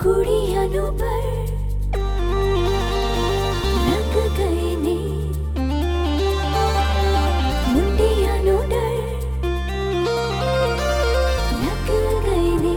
कुड़ियां नु पर लग गए ने मुंडियां नु डर लग गए ने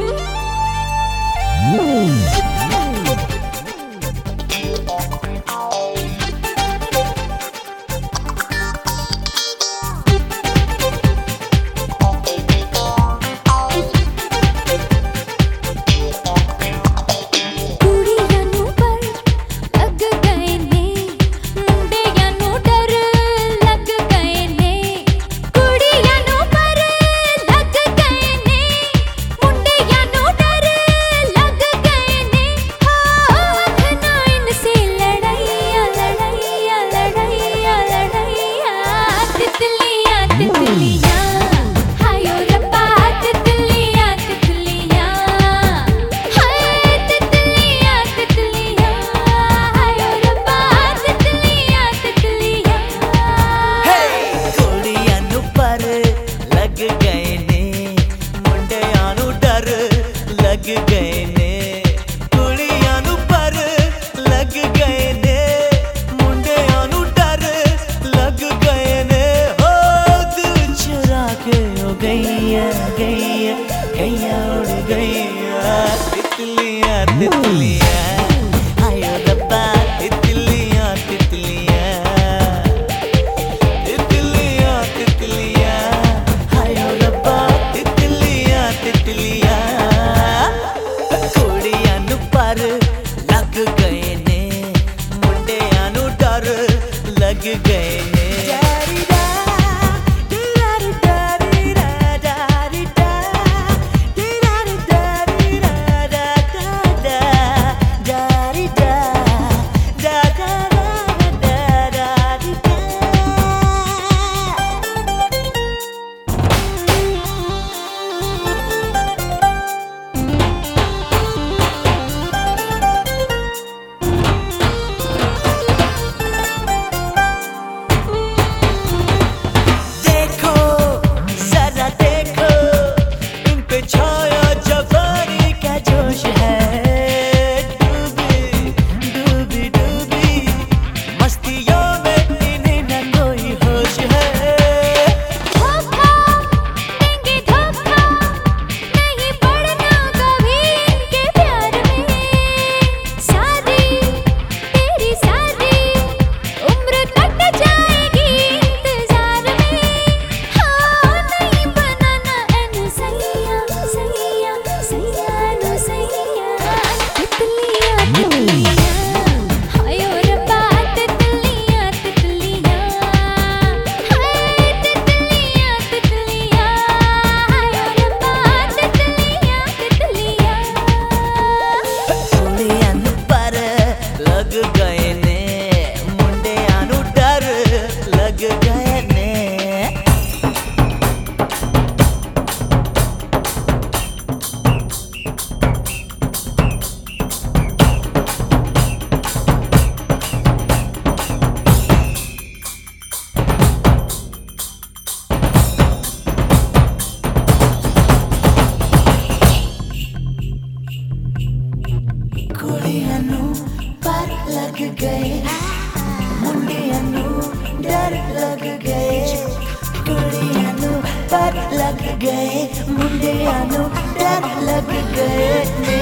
लग गए ने कुड़ियां नू पर लग गए ने मुंडियां नू डर लग गए ने हो दिल चुरा के हो गईया गईया गईया उड़ गईया तितलियां तितलियां आयो रब्बा तितलियां तितलियां तितलियां तितलियां आयो रब्बा तितलियां तितलियां लग गए ने मुंडियां नू डर लग गए ने लग गए ने मुंडियां नू डर लग गए ने कुड़ियां नू पर लग गए मुंडियां नू डर लग गए कुड़ियां नू पर लग गए मुंडियां नू डर लग गए।